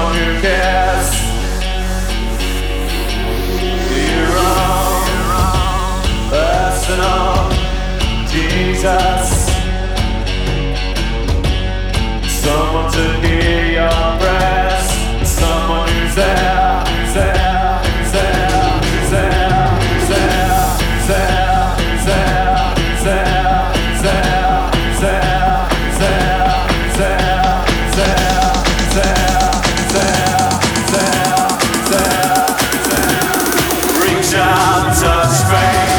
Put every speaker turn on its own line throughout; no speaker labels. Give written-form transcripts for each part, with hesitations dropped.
someone who cares. Your own personal Jesus. Someone to hear your prayers. Someone who's there, who's there, who's there, who's there, who's there, who's there, who's there, who's there, who's there, who's there, who's there, who's there, who's there, who's there, who's there, who's there, who's there, who's there. Reach out, touch faith.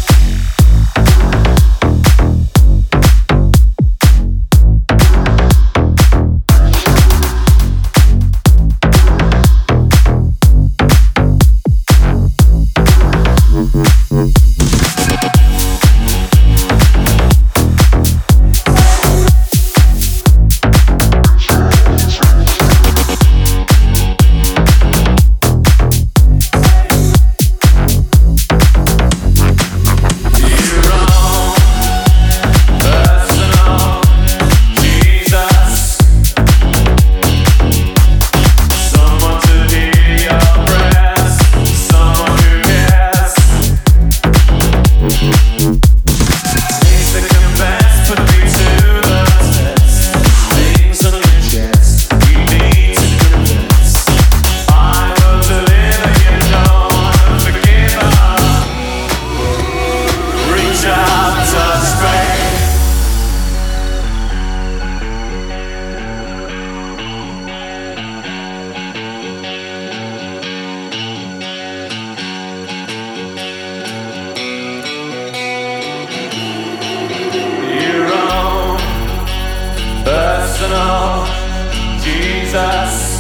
Personal Jesus.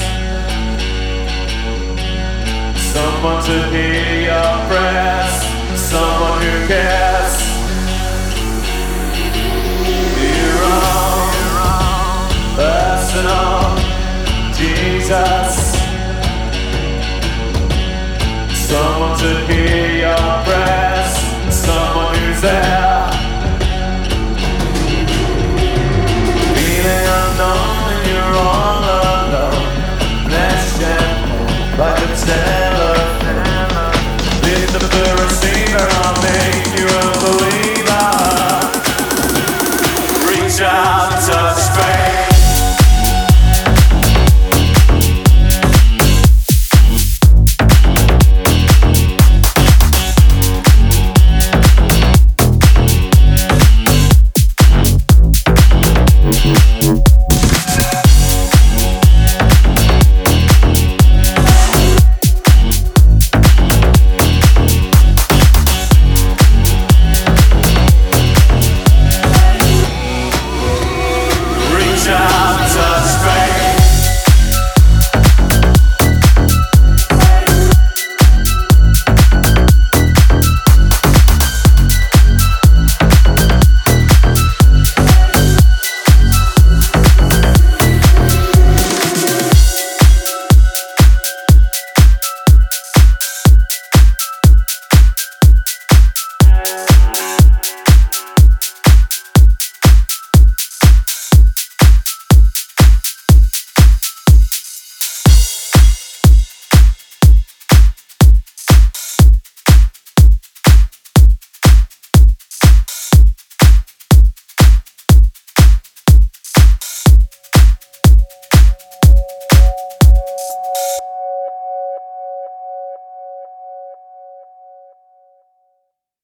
Someone to hear your prayers. Someone who cares. Your own personal Jesus. Someone to hear